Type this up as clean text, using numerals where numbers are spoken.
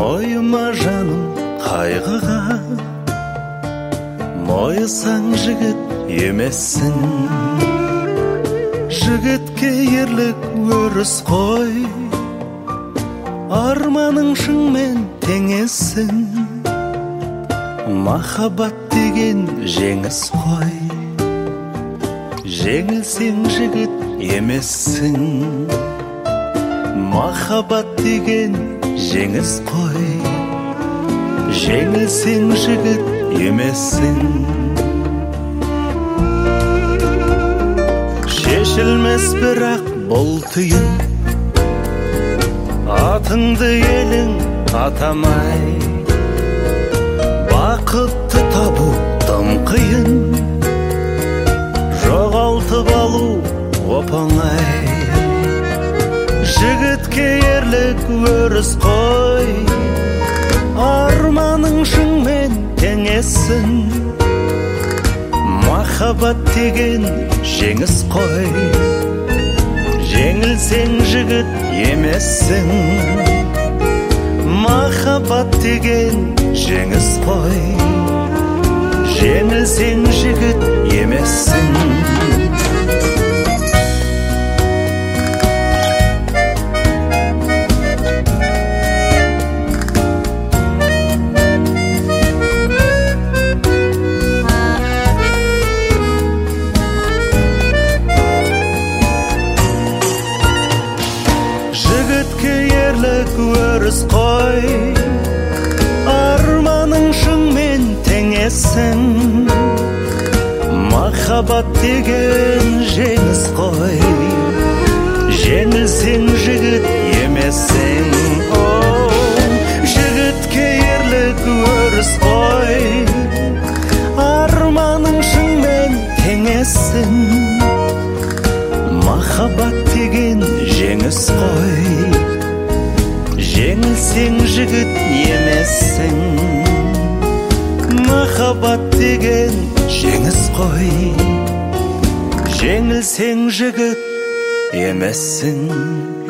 Мойыма жаным қайғыға, мойысаң жігіт емессің. Жігітке ерлік өріс қой, арманың шыңмен теңессің. Махаббат деген жеңіс қой, жеңілсең жігіт емессің. Махаббат деген жеңіс қой, жеңілсең жігіт емессің. Шешілмес бірақ бұл түйін, атыңды елің атамай. Бақытты табу тым қиын, жоғалтып алу оп-оңай. Жігітке ерлік өріс қой, арманың шыңмен теңессің. Махаббат деген жеңіс қой, жеңілсең жігіт емессің. Махаббат деген жеңіс қой, жеңілсең жігіт емессің. Жігітке ерлік өріс қой, арманың шыңмен теңессің. Махаббат деген жеңіс қой, жеңілсең жігіт емессің. Жігітке ерлік өріс қой, арманың шыңмен теңессің. Махаббат деген жеңіс қой, жеңілсең жігіт емессің. Махаббат деген жеңіс қой, жеңілсең жігіт емессің.